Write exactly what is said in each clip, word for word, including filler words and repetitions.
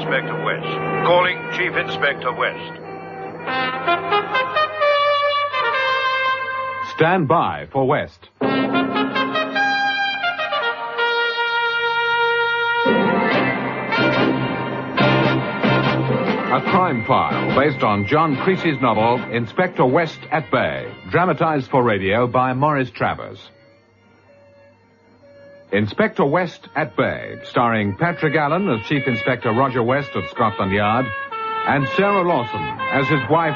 Inspector West. Calling Chief Inspector West. Stand by for West. A crime file based on John Creasy's novel, Inspector West at Bay, dramatized for radio by Morris Travers. Inspector West at Bay, starring Patrick Allen as Chief Inspector Roger West of Scotland Yard, and Sarah Lawson as his wife,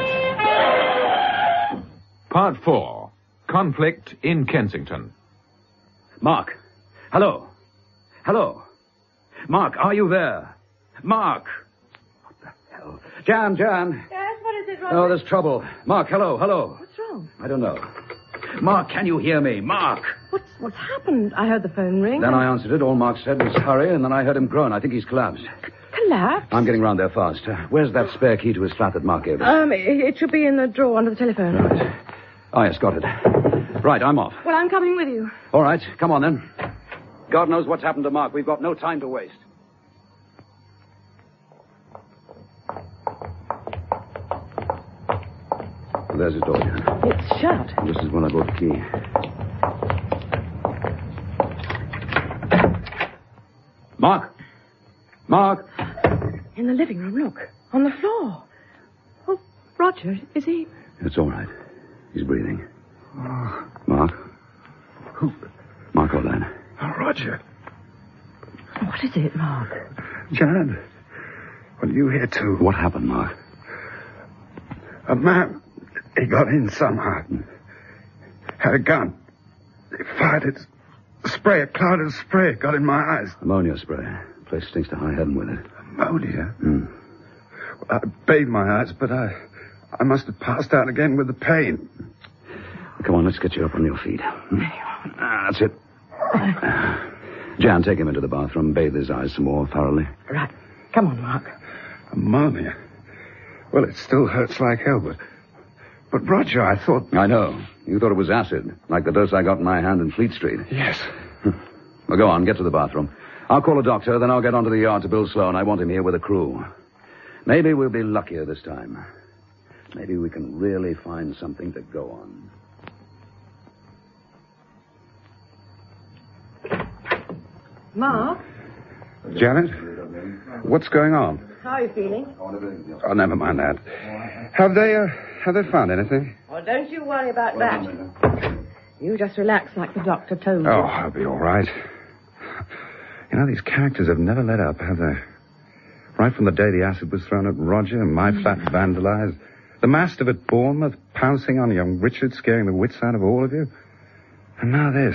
Janet. Part four, Conflict in Kensington. Mark. Hello. Hello. Mark, are you there? Mark. What the hell? Jan, Jan. Yes, what is it, Robert? Oh, there's trouble. Mark, hello, hello. What's wrong? I don't know. Mark, can you hear me? Mark. What's what's happened? I heard the phone ring. Then I answered it. All Mark said was hurry, and then I heard him groan. I think he's collapsed. Collapsed? I'm getting round there fast. Uh, where's that spare key to his flat that Mark gave us? Um, it, it should be in the drawer under the telephone. Right. Oh, yes, got it. Right, I'm off. Well, I'm coming with you. All right, come on then. God knows what's happened to Mark. We've got no time to waste. There's his door, Jan. It's shut. This is when I brought the key. Mark! Mark! In the living room, look. On the floor. Oh, Roger, is he... It's all right. He's breathing. Oh. Mark? Who? Mark Orlan. Oh, Roger. What is it, Mark? Janet. Well, you here too. What happened, Mark? A man... He got in somehow. Had a gun. He fired it. Spray, a cloud of spray got in my eyes. Ammonia spray. The place stinks to high heaven with it. Ammonia? Hmm. Well, I bathed my eyes, but I... I must have passed out again with the pain. Come on, let's get you up on your feet. Ah, that's it. Jan, take him into the bathroom. Bathe his eyes some more thoroughly. Right. Come on, Mark. Ammonia? Well, it still hurts like hell, but... But, Roger, I thought... I know. You thought it was acid, like the dose I got in my hand in Fleet Street. Yes. Well, go on, get to the bathroom. I'll call a doctor, then I'll get onto the yard to Bill Sloan. I want him here with a crew. Maybe we'll be luckier this time. Maybe we can really find something to go on. Mark? Janet? What's going on? How are you feeling? Oh, never mind that. Have they, uh, have they found anything? Well, don't you worry about that. You just relax like the doctor told you. Oh, I'll be all right. You know, these characters have never let up, have they? Right from the day the acid was thrown at Roger and my flat vandalized. The mastiff at Bournemouth pouncing on young Richard, scaring the wits out of all of you. And now this.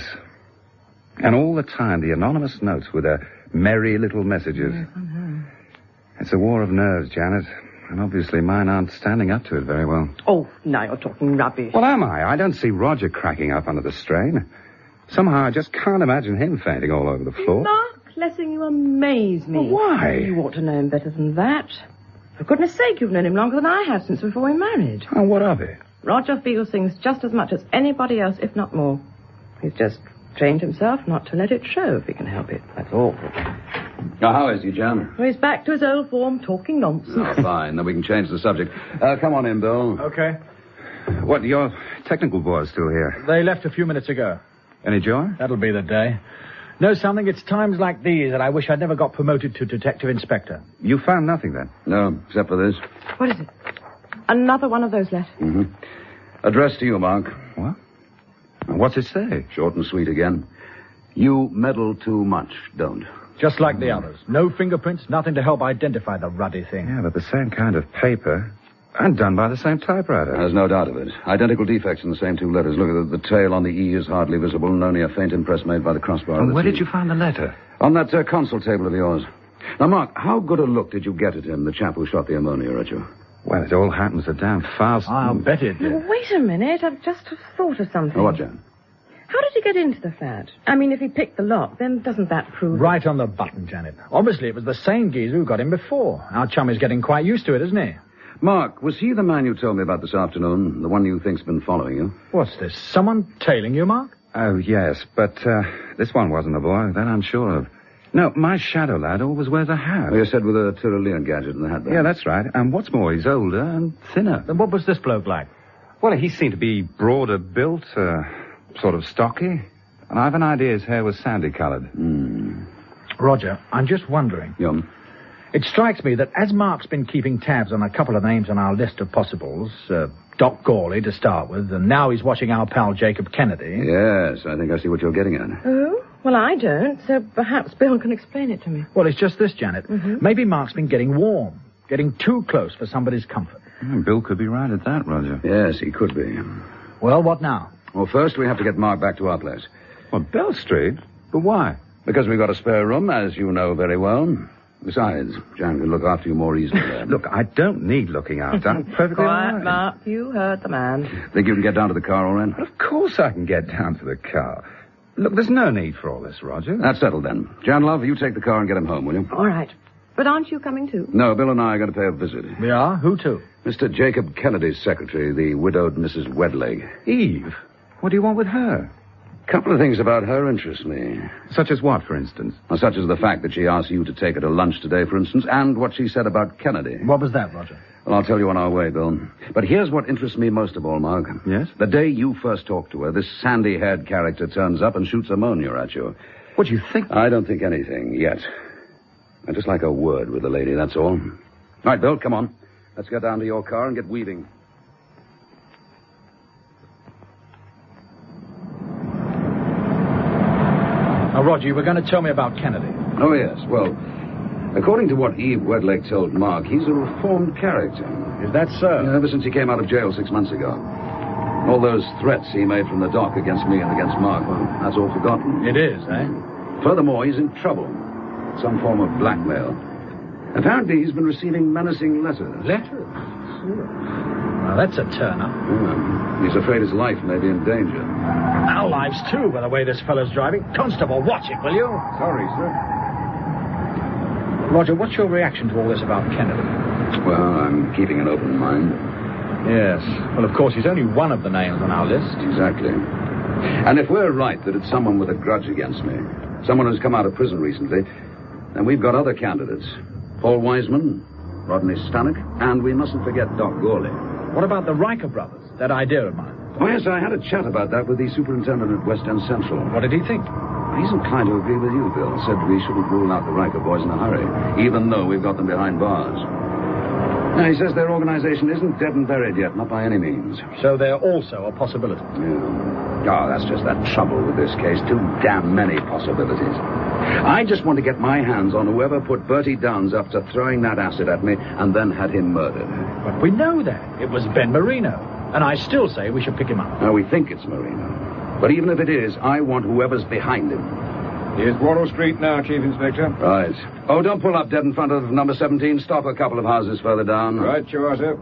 And all the time, the anonymous notes with their merry little messages. Yes, I know. It's a war of nerves, Janet. And obviously mine aren't standing up to it very well. Oh, now you're talking rubbish. Well, am I? I don't see Roger cracking up under the strain. Somehow I just can't imagine him fainting all over the floor. Mark Lessing, you amaze me. Well, why? You ought to know him better than that. For goodness sake, you've known him longer than I have since before we married. Oh, what of it? Roger feels things just as much as anybody else, if not more. He's just trained himself not to let it show if he can help it. That's all. Now, how is he, Jan? Well, he's back to his old form, talking nonsense. Oh, fine. Then we can change the subject. Uh, come on in, Bill. Okay. What, your technical boys still here? They left a few minutes ago. Any joy? That'll be the day. Know something? It's times like these that I wish I'd never got promoted to detective inspector. You found nothing, then? No, except for this. What is it? Another one of those letters? Mm-hmm. Addressed to you, Mark. What? What's it say? Short and sweet again. You meddle too much, don't. Just like the others. No fingerprints, nothing to help identify the ruddy thing. Yeah, but the same kind of paper. And done by the same typewriter. There's no doubt of it. Identical defects in the same two letters. Look at the, the tail on the E is hardly visible, and only a faint impress made by the crossbar. And of the where T. did you find the letter? On that uh, console table of yours. Now, Mark, how good a look did you get at him, the chap who shot the ammonia at you? Well, it all happens so damn fast. I'll bet it did. Oh, wait a minute. I've just thought of something. Oh, what, Jan? How did he get into the flat? I mean, if he picked the lock, then doesn't that prove... Right on the button, Janet. Obviously, it was the same geezer who got him before. Our chum is getting quite used to it, isn't he? Mark, was he the man you told me about this afternoon? The one you think's been following you? What's this? Someone tailing you, Mark? Oh, yes, but uh, this one wasn't the boy. That I'm sure of. No, my shadow lad always wears a hat. Well, you said with a Tyrolean gadget in the hat. Yeah, that's right. And what's more, he's older and thinner. Then what was this bloke like? Well, he seemed to be broader built, uh, sort of stocky. And I've an idea his hair was sandy-coloured. Mm. Roger, I'm just wondering. Yum. It strikes me that as Mark's been keeping tabs on a couple of names on our list of possibles, uh, Doc Gawley to start with, and now he's watching our pal Jacob Kennedy. Yes, I think I see what you're getting at. Oh? Well, I don't, so perhaps Bill can explain it to me. Well, it's just this, Janet. Mm-hmm. Maybe Mark's been getting warm, getting too close for somebody's comfort. Mm, Bill could be right at that, Roger. Yes, he could be. Well, what now? Well, first we have to get Mark back to our place. Well, Bell Street? But why? Because we've got a spare room, as you know very well. Besides, Jan can look after you more easily there. Look, I don't need looking after. I'm perfectly all Quiet, right. Mark. You heard the man. Think you can get down to the car all right? Of course I can get down to the car. Look, there's no need for all this, Roger. That's settled then. Jan, love, you take the car and get him home, will you? All right. But aren't you coming too? No, Bill and I are going to pay a visit. We are? Who to? Mister Jacob Kennedy's secretary, the widowed Missus Wedleg. Eve? What do you want with her? A couple of things about her interest me. Such as what, for instance? Well, such as the fact that she asked you to take her to lunch today, for instance, and what she said about Kennedy. What was that, Roger? Well, I'll tell you on our way, Bill. But here's what interests me most of all, Mark. Yes? The day you first talked to her, this sandy-haired character turns up and shoots ammonia at you. What do you think? I don't think anything, yet. I just like a word with the lady, that's all. All right, Bill, come on. Let's get down to your car and get weaving. Now, Roger, you were going to tell me about Kennedy. Oh, yes. Well, according to what Eve Wedleg told Mark, he's a reformed character. Is that so? Yeah, ever since he came out of jail six months ago. All those threats he made from the dock against me and against Mark, well, that's all forgotten. It is, eh? Furthermore, he's in trouble. Some form of blackmail. Apparently, he's been receiving menacing letters. Letters? Well, that's a turn-up. Yeah. He's afraid his life may be in danger. Our lives, too, by the way this fellow's driving. Constable, watch it, will you? Sorry, sir. Roger, what's your reaction to all this about Kennedy? Well, I'm keeping an open mind. Yes. Well, of course, he's only one of the names on our list. Exactly. And if we're right that it's someone with a grudge against me, someone who's come out of prison recently, then we've got other candidates. Paul Wiseman, Rodney Stanek, and we mustn't forget Doc Gawley. What about the Riker brothers? That idea of mine. Oh, yes, I had a chat about that with the superintendent at West End Central. What did he think? He's inclined to agree with you, Bill. Said we shouldn't rule out the Riker boys in a hurry, even though we've got them behind bars. Now, he says their organization isn't dead and buried yet, not by any means. So they're also a possibility. Yeah. Oh, that's just that trouble with this case. Too damn many possibilities. I just want to get my hands on whoever put Bertie Downs up to throwing that acid at me and then had him murdered. But we know that. It was Ben Marino. And I still say we should pick him up. Now, we think it's Marino. But even if it is, I want whoever's behind him. Here's Wardour Street now, Chief Inspector. Right. Oh, don't pull up dead in front of number seventeen. Stop a couple of houses further down. Right, you are, sir.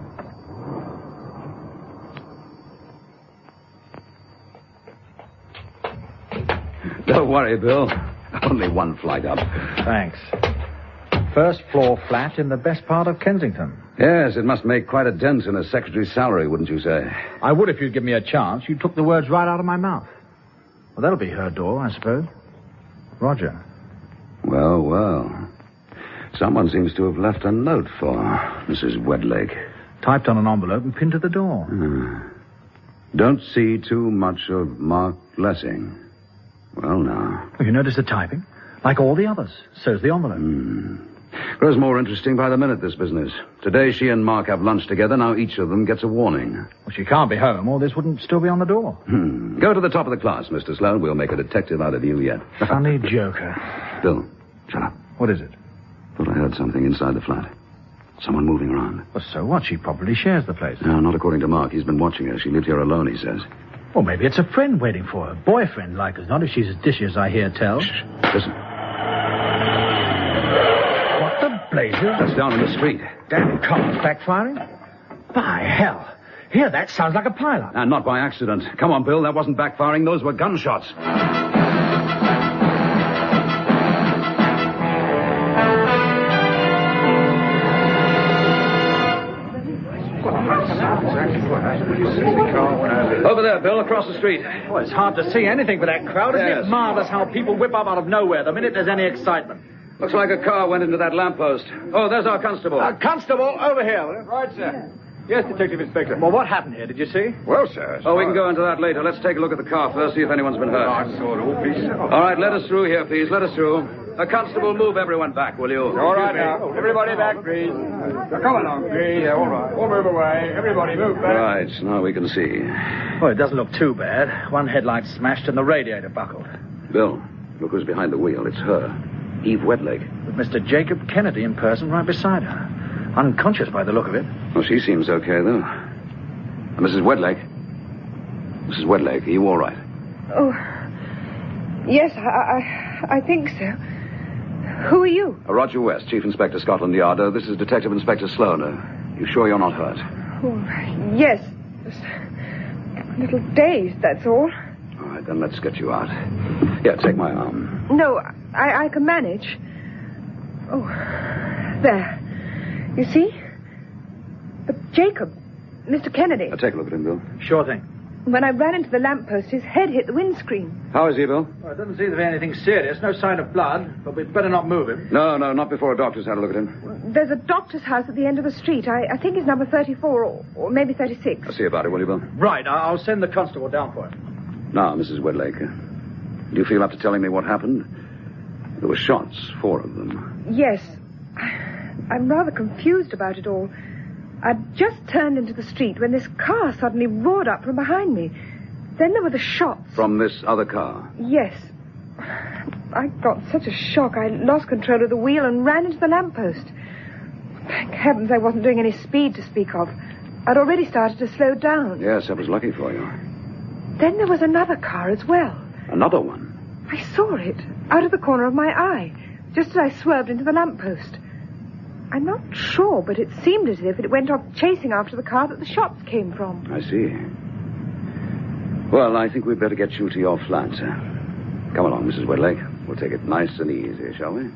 Don't worry, Bill. Only one flight up. Thanks. First floor flat in the best part of Kensington. Yes, it must make quite a dent in a secretary's salary, wouldn't you say? I would if you'd give me a chance. You took the words right out of my mouth. Well, that'll be her door, I suppose. Roger. Well, well. Someone seems to have left a note for Missus Wedleg. Typed on an envelope and pinned to the door. Hmm. Don't see too much of Mark Lessing. Well, now. Well, you notice the typing? Like all the others. So's the envelope. Hmm. Grows more interesting by the minute, this business. Today she and Mark have lunch together. Now each of them gets a warning. Well, she can't be home, or this wouldn't still be on the door. Hmm. Go to the top of the class, Mister Sloan. We'll make a detective out of you yet. Funny joker. Bill, shut up. What is it? Thought I heard something inside the flat. Someone moving around. Well, so what? She probably shares the place. No, not according to Mark. He's been watching her. She lived here alone, he says. Or maybe it's a friend waiting for her. Boyfriend, like as not, if she's as dishy as I hear tell. Shh. Listen. What the blazes? That's down in the street. Damn car's backfiring. By hell. Here, that sounds like a pileup. And not by accident. Come on, Bill. That wasn't backfiring. Those were gunshots. exactly what happened. You see the car when I... Over there, Bill, across the street. Well, it's hard to see anything with that crowd. Isn't Yes. it marvelous how people whip up out of nowhere the minute there's any excitement? Looks like a car went into that lamppost. Oh, there's our constable. Uh, constable, over here. will you? Right, sir. Yes, Detective Inspector. Well, what happened here? Did you see? Well, sir... Oh, we can go into that later. Let's take a look at the car first, see if anyone's been hurt. I saw it all piece All right, let us through here, please. Let us through. A constable, move everyone back, will you? All right, now. Everybody back, please. Now, come along, please. Yeah, all right. We'll move away. Everybody move back. Right, now we can see. Well, it doesn't look too bad. One headlight smashed and the radiator buckled. Bill, look who's behind the wheel. It's her. Eve Wedlake. With Mister Jacob Kennedy in person right beside her. Unconscious by the look of it. Well, she seems okay, though. Uh, Missus Wedlake. Missus Wedlake, are you all right? Oh, yes, I, I, I think so. Who are you? Uh, Roger West, Chief Inspector, Scotland Yard. Uh, this is Detective Inspector Sloan. Uh, you sure you're not hurt? Oh, yes. Just a little dazed, that's all. All right, then let's get you out. Yeah, take my arm. No, I, I can manage. Oh, there. You see? But Jacob, Mister Kennedy. Uh, take a look at him, Bill. Sure thing. When I ran into the lamppost, his head hit the windscreen. How is he, Bill? Well, it doesn't seem to be anything serious. No sign of blood, but we'd better not move him. No, no, not before a doctor's had a look at him. There's a doctor's house at the end of the street. I, I think it's number thirty-four or, or maybe thirty-six. I'll see about it, will you, Bill? Right, I- I'll send the constable down for him. Now, Missus Wedlake, uh, do you feel up to telling me what happened? There were shots, four of them. Yes. I'm rather confused about it all. I'd just turned into the street when this car suddenly roared up from behind me. Then there were the shots. From this other car? Yes. I got such a shock, I lost control of the wheel and ran into the lamppost. Thank heavens I wasn't doing any speed to speak of. I'd already started to slow down. Yes, that was lucky for you. Then there was another car as well. Another one? I saw it, out of the corner of my eye, just as I swerved into the lamppost. I'm not sure, but it seemed as if it went off chasing after the car that the shots came from. I see. Well, I think we'd better get you to your flat. Come along, Missus Wedlake. We'll take it nice and easy, shall we?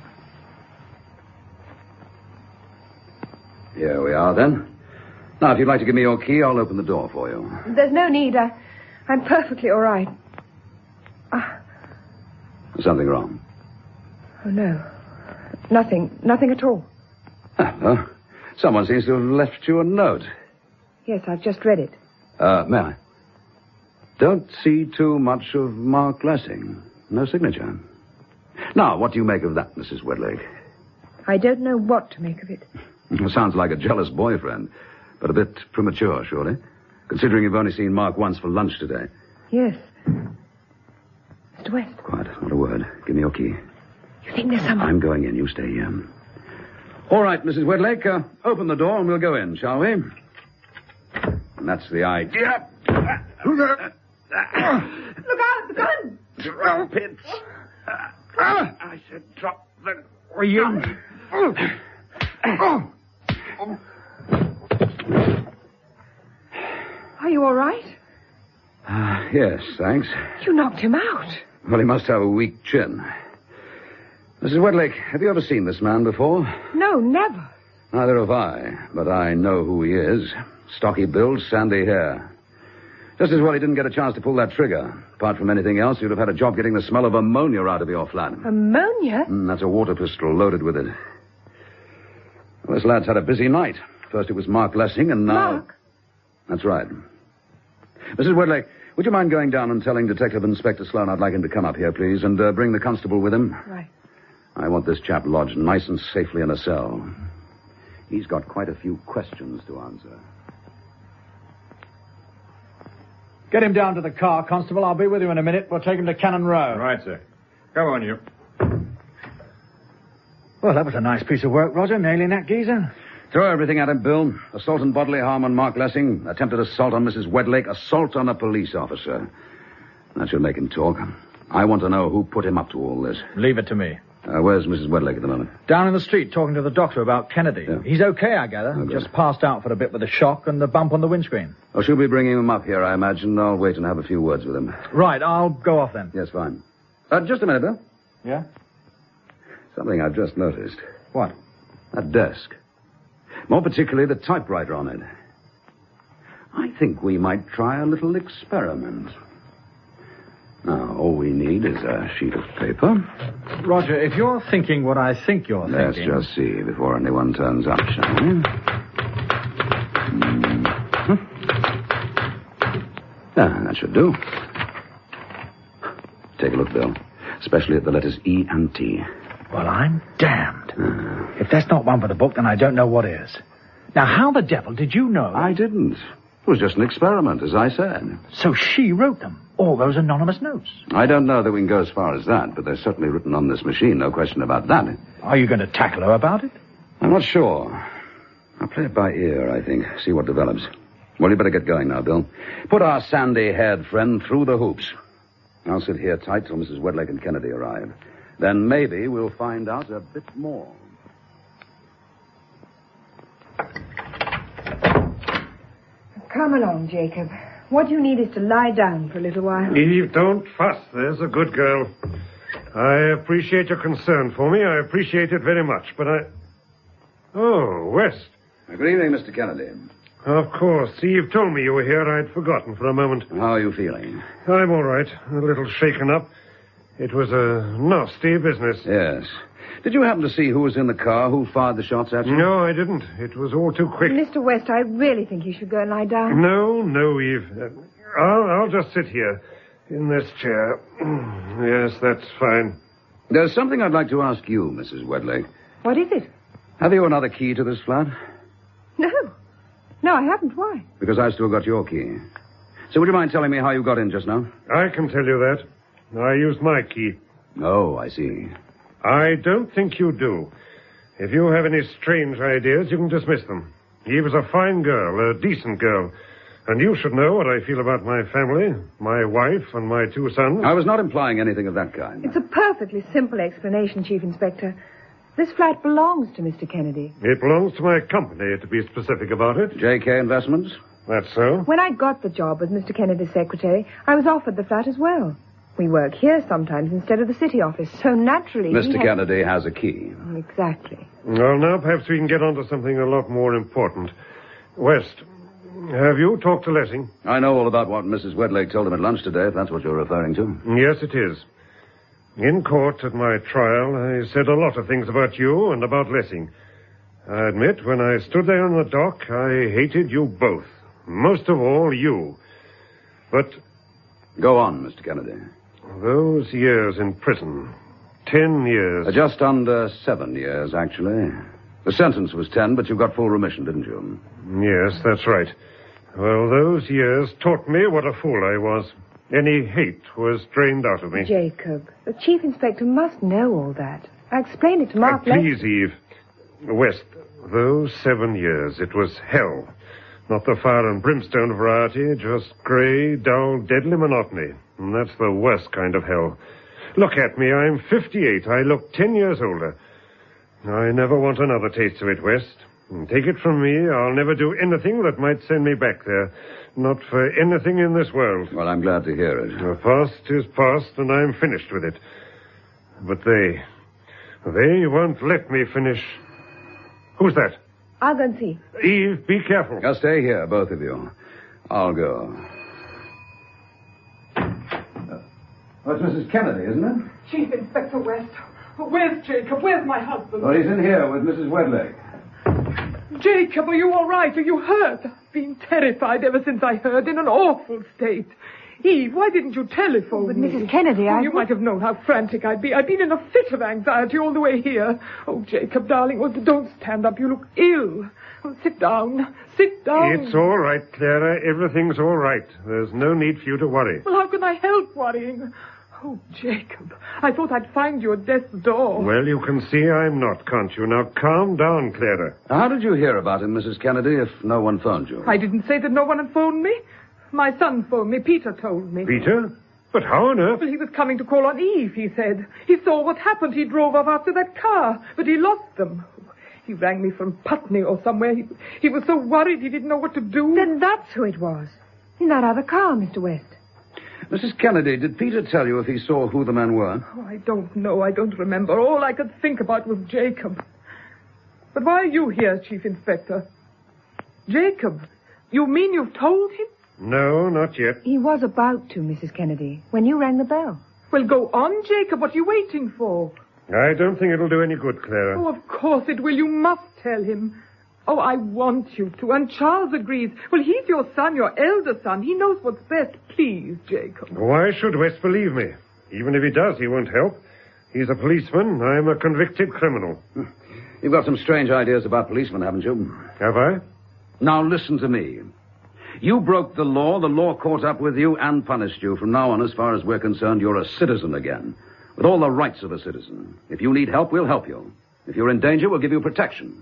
Here we are, then. Now, if you'd like to give me your key, I'll open the door for you. There's no need. I, I'm perfectly all right. Ah. Something wrong? Oh, no. Nothing. Nothing at all. Ah, well, someone seems to have left you a note. Yes, I've just read it. Uh, may I? Don't see too much of Mark Lessing. No signature. Now, what do you make of that, Missus Wedlake? I don't know what to make of it. Sounds like a jealous boyfriend, but a bit premature, surely, considering you've only seen Mark once for lunch today. Yes. Mister West. Quiet, not a word. Give me your key. You think there's someone... I'm going in. You stay here. All right, Missus Wedlake, uh, open the door and we'll go in, shall we? And that's the idea. Look out, the gun! Trumpets. I said drop the... Were you... Are you all right? Uh, yes, thanks. You knocked him out. Well, he must have a weak chin. Missus Wedlake, have you ever seen this man before? No, never. Neither have I, but I know who he is. Stocky build, sandy hair. Just as well he didn't get a chance to pull that trigger. Apart from anything else, you'd have had a job getting the smell of ammonia out of your flat. Ammonia? Mm, that's a water pistol loaded with it. Well, this lad's had a busy night. First it was Mark Lessing, and now... Mark? That's right. Missus Wedlake, would you mind going down and telling Detective Inspector Sloan I'd like him to come up here, please, and uh, bring the constable with him? Right. I want this chap lodged nice and safely in a cell. He's got quite a few questions to answer. Get him down to the car, Constable. I'll be with you in a minute. We'll take him to Cannon Row. Right, sir. Come on, you. Well, that was a nice piece of work, Roger, nailing that geezer. Throw everything at him, Bill. Assault and bodily harm on Mark Lessing. Attempted assault on Missus Wedlake. Assault on a police officer. That should make him talk. I want to know who put him up to all this. Leave it to me. Uh, where's Missus Wedlake at the moment? Down in the street, talking to the doctor about Kennedy. Yeah. He's okay, I gather. Oh, good. Just passed out for a bit with a shock and the bump on the windscreen. Oh, she'll be bringing him up here, I imagine. I'll wait and have a few words with him. Right, I'll go off then. Yes, fine. Uh, just a minute, Bill. Yeah? Something I've just noticed. What? That desk. More particularly, the typewriter on it. I think we might try a little experiment. Now, all we need is a sheet of paper. Roger, if you're thinking what I think you're Let's thinking... just see before anyone turns up, shall we? Mm-hmm. Ah, that should do. Take a look, Bill. Especially at the letters E and T. Well, I'm damned. Uh, if that's not one for the book, then I don't know what is. Now, how the devil did you know? I didn't. It was just an experiment, as I said. So she wrote them, all those anonymous notes? I don't know that we can go as far as that, but they're certainly written on this machine, no question about that. Are you going to tackle her about it? I'm not sure. I'll play it by ear, I think, see what develops. Well, you better get going now, Bill. Put our sandy-haired friend through the hoops. I'll sit here tight till Missus Wedlake and Kennedy arrive. Then maybe we'll find out a bit more. Come along, Jacob. What you need is to lie down for a little while. Eve, don't fuss. There's a good girl. I appreciate your concern for me. I appreciate it very much, but I... Oh, West. Good evening, Mister Kennedy. Of course. Eve told me you were here. I'd forgotten for a moment. How are you feeling? I'm all right. A little shaken up. It was a nasty business. Yes. Did you happen to see who was in the car, who fired the shots at you? No, I didn't. It was all too quick. Mister West, I really think you should go and lie down. No, no, Eve. Uh, I'll, I'll just sit here in this chair. Yes, that's fine. There's something I'd like to ask you, Missus Wedlake. What is it? Have you another key to this flat? No. No, I haven't. Why? Because I've still got your key. So would you mind telling me how you got in just now? I can tell you that. I used my key. Oh, I see. I don't think you do. If you have any strange ideas, you can dismiss them. Eve is a fine girl, a decent girl. And you should know what I feel about my family, my wife, and my two sons. I was not implying anything of that kind. It's a perfectly simple explanation, Chief Inspector. This flat belongs to Mister Kennedy. It belongs to my company, to be specific about it. J K Investments? That's so. When I got the job as Mister Kennedy's secretary, I was offered the flat as well. We work here sometimes instead of the city office, so naturally... Mister Has... Kennedy has a key. Oh, exactly. Well, now perhaps we can get on to something a lot more important. West, have you talked to Lessing? I know all about what Missus Wedlake told him at lunch today, if that's what you're referring to. Yes, it is. In court at my trial, I said a lot of things about you and about Lessing. I admit, when I stood there on the dock, I hated you both. Most of all, you. But... Go on, Mister Kennedy. Those years in prison. Ten years. Uh, just under seven years, actually. The sentence was ten, but you got full remission, didn't you? Yes, that's right. Well, those years taught me what a fool I was. Any hate was drained out of me. Jacob, the Chief Inspector must know all that. I explained it to Mark uh, Please, Eve. West, those seven years, it was hell. Not the fire and brimstone variety, just grey, dull, deadly monotony. And that's the worst kind of hell. Look at me, I'm fifty-eight. I look ten years older. I never want another taste of it, West. And take it from me, I'll never do anything that might send me back there. Not for anything in this world. Well, I'm glad to hear it. The past is past, and I'm finished with it. But they... they won't let me finish. Who's that? I'll go and see. Eve, be careful. Now, stay here, both of you. I'll go. Uh, well, it's Missus Kennedy, isn't it? Chief Inspector West. Where's Jacob? Where's my husband? Well, he's in here with Missus Wedlake. Jacob, are you all right? Are you hurt? I've been terrified ever since I heard, in an awful state. Eve, why didn't you telephone But me? Missus Kennedy, oh, I... You might have known how frantic I'd be. I've been in a fit of anxiety all the way here. Oh, Jacob, darling, oh, don't stand up. You look ill. Oh, sit down. Sit down. It's all right, Clara. Everything's all right. There's no need for you to worry. Well, how can I help worrying? Oh, Jacob, I thought I'd find you at death's door. Well, you can see I'm not, can't you? Now, calm down, Clara. How did you hear about him, Missus Kennedy, if no one phoned you? I didn't say that no one had phoned me. My son phoned me. Peter told me. Peter? But how on earth? Well, he was coming to call on Eve, he said. He saw what happened. He drove off after that car, but he lost them. He rang me from Putney or somewhere. He, he was so worried he didn't know what to do. Then that's who it was. In that other car, Mister West. Missus Kennedy, did Peter tell you if he saw who the men were? Oh, I don't know. I don't remember. All I could think about was Jacob. But why are you here, Chief Inspector? Jacob, You mean you've told him? No, not yet. He was about to, Missus Kennedy, when you rang the bell. Well, go on, Jacob. What are you waiting for? I don't think it'll do any good, Clara. Oh, of course it will. You must tell him. Oh, I want you to. And Charles agrees. Well, he's your son, your elder son. He knows what's best. Please, Jacob. Why should West believe me? Even if he does, he won't help. He's a policeman. I'm a convicted criminal. You've got some strange ideas about policemen, haven't you? Have I? Now listen to me. You broke the law, the law caught up with you and punished you. From now on, as far as we're concerned, you're a citizen again, with all the rights of a citizen. If you need help, we'll help you. If you're in danger, we'll give you protection.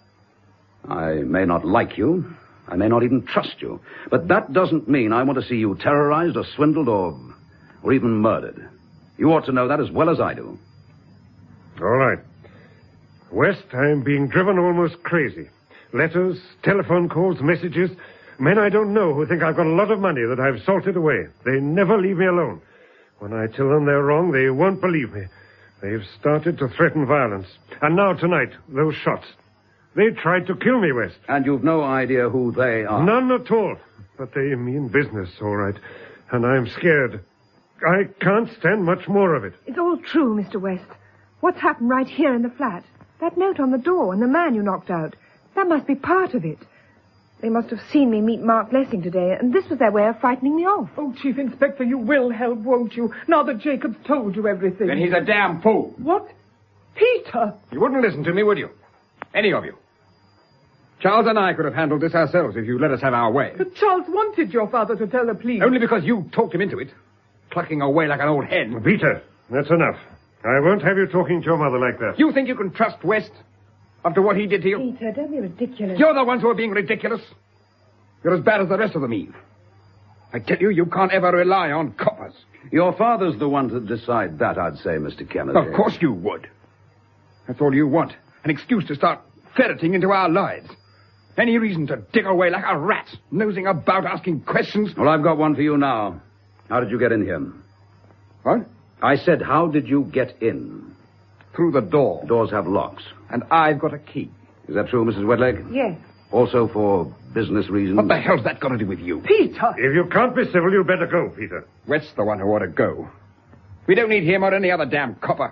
I may not like you. I may not even trust you. But that doesn't mean I want to see you terrorized or swindled or, or even murdered. You ought to know that as well as I do. All right. West, I'm being driven almost crazy. Letters, telephone calls, messages. Men I don't know who think I've got a lot of money that I've salted away. They never leave me alone. When I tell them they're wrong, they won't believe me. They've started to threaten violence. And now tonight, those shots. They tried to kill me, West. And you've no idea who they are? None at all. But they mean business, all right. And I'm scared. I can't stand much more of it. It's all true, Mister West. What's happened right here in the flat? That note on the door and the man you knocked out. That must be part of it. They must have seen me meet Mark Lessing today, and this was their way of frightening me off. Oh, Chief Inspector, you will help, won't you? Now that Jacob's told you everything. Then he's a damn fool. What? Peter! You wouldn't listen to me, would you? Any of you. Charles and I could have handled this ourselves if you'd let us have our way. But Charles wanted your father to tell the police. Only because you talked him into it. Clucking away like an old hen. Peter, that's enough. I won't have you talking to your mother like that. You think you can trust West after what he did to you? Peter, don't be ridiculous. You're the ones who are being ridiculous. You're as bad as the rest of them, Eve. I tell you, you can't ever rely on coppers. Your father's the one to decide that, I'd say, Mister Kennedy. Of course you would. That's all you want. An excuse to start ferreting into our lives. Any reason to dig away like a rat, nosing about, asking questions. Well, I've got one for you now. How did you get in here? What? I said, how did you get in? Through the door. Doors have locks. And I've got a key. Is that true, Missus Wedlake? Yes. Also for business reasons? What the hell's that got to do with you? Peter! If you can't be civil, you'd better go, Peter. West's the one who ought to go. We don't need him or any other damn copper.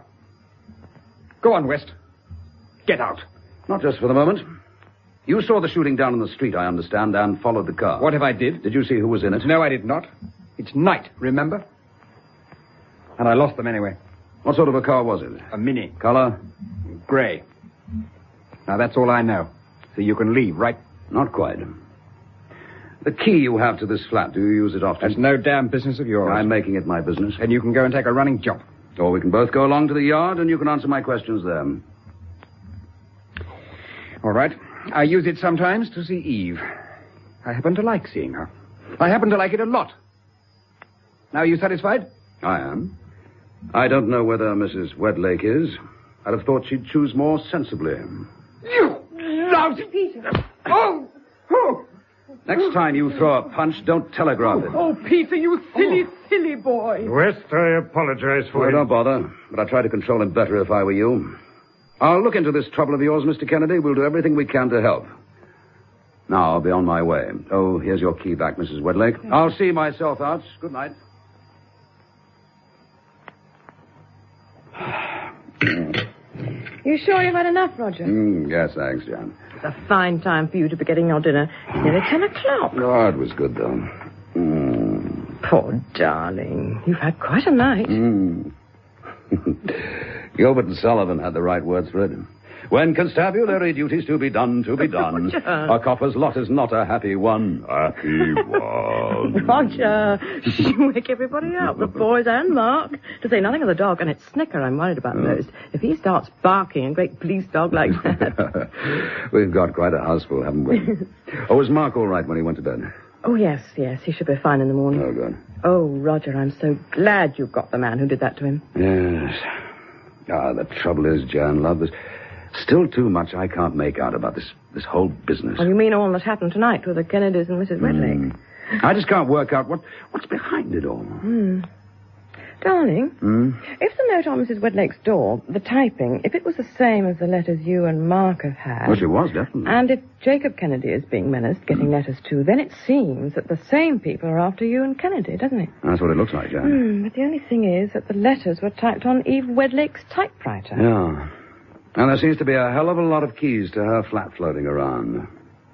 Go on, West. Get out. Not just for the moment. You saw the shooting down in the street, I understand, and followed the car. What if I did? Did you see who was in it? No, I did not. It's night, remember? And I lost them anyway. What sort of a car was it? A Mini. Color? Grey. Now, that's all I know. So you can leave, right? Not quite. The key you have to this flat, do you use it often? That's no damn business of yours. I'm making it my business. And you can go and take a running jump. Or we can both go along to the yard and you can answer my questions there. All right. I use it sometimes to see Eve. I happen to like seeing her. I happen to like it a lot. Now, are you satisfied? I am. I don't know whether Missus Wedlake is. I'd have thought she'd choose more sensibly. You lousy Peter. Oh! Oh! Next time you throw a punch, don't telegraph it. Oh, Peter, you silly, oh. silly boy. West, I apologize for Well, it. don't bother. But I'd try to control him better if I were you. I'll look into this trouble of yours, Mister Kennedy. We'll do everything we can to help. Now, I'll be on my way. Oh, here's your key back, Missus Wedlake. I'll see myself out. Good night. You sure you've had enough, Roger? Mm, yes, thanks, Jan. It's a fine time for you to be getting your dinner. It's nearly ten o'clock. Oh, it was good, though. Mm. Poor darling. You've had quite a night. Mm. Gilbert and Sullivan had the right words for it. When constabulary duties to be done, to be done. Roger. A copper's lot is not a happy one. Happy one. Roger, you wake everybody up, the boys and Mark. To say nothing of the dog, and it's Snicker I'm worried about most. If he starts barking, a great police dog like that. We've got quite a houseful, haven't we? Oh, was Mark all right when he went to bed? Oh, yes, yes, he should be fine in the morning. Oh, good. Oh, Roger, I'm so glad you've got the man who did that to him. Yes. Ah, the trouble is, Jan, love, there's still too much I can't make out about this this whole business. Oh, you mean all that happened tonight with the Kennedys and Missus Wedlake? Mm. I just can't work out what what's behind it all. Hmm. Darling, Hmm? if the note on Missus Wedlake's door, the typing, if it was the same as the letters you and Mark have had... Well, she was, definitely. And if Jacob Kennedy is being menaced, getting letters too, then it seems that the same people are after you and Kennedy, doesn't it? That's what it looks like, Jan. Hmm, but the only thing is that the letters were typed on Eve Wedlake's typewriter. Yeah. And there seems to be a hell of a lot of keys to her flat floating around.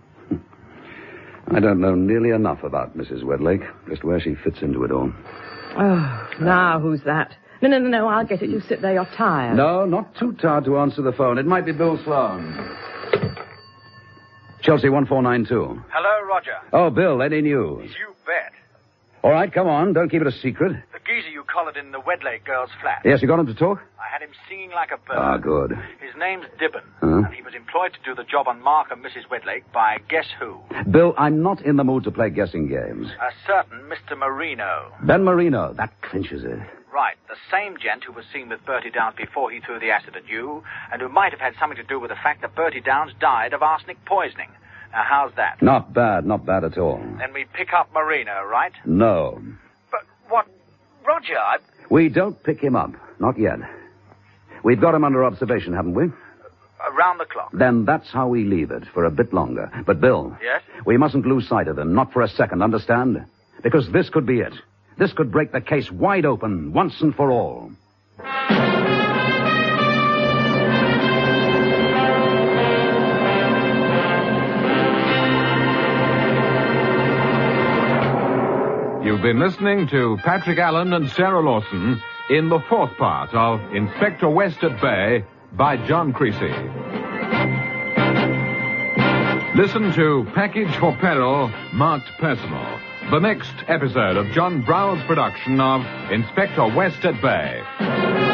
I don't know nearly enough about Missus Wedlake, just where she fits into it all. Oh, now who's that? No, no, no, no, I'll get it. You sit there, you're tired. No, not too tired to answer the phone. It might be Bill Sloan. Chelsea one four nine two. Hello, Roger. Oh, Bill, any news? You bet. All right, come on. Don't keep it a secret. The geezer you collared in the Wedlake girl's flat. Yes, you got him to talk? I had him singing like a bird. Ah, good. His name's Dibben, Huh? and he was employed to do the job on Mark and Missus Wedlake by guess who? Bill, I'm not in the mood to play guessing games. A certain Mister Marino. Ben Marino, that clinches it. Right, the same gent who was seen with Bertie Downs before he threw the acid at you, and who might have had something to do with the fact that Bertie Downs died of arsenic poisoning. Now, how's that? Not bad, not bad at all. Then we pick up Marino, right? No. But what? Roger, I... We don't pick him up. Not yet. We've got him under observation, haven't we? Around the clock. Then that's how we leave it, for a bit longer. But, Bill... Yes? We mustn't lose sight of him, not for a second, understand? Because this could be it. This could break the case wide open, once and for all. You've been listening to Patrick Allen and Sarah Lawson in the fourth part of Inspector West at Bay by John Creasy. Listen to Package for Peril, marked personal, the next episode of John Brown's production of Inspector West at Bay.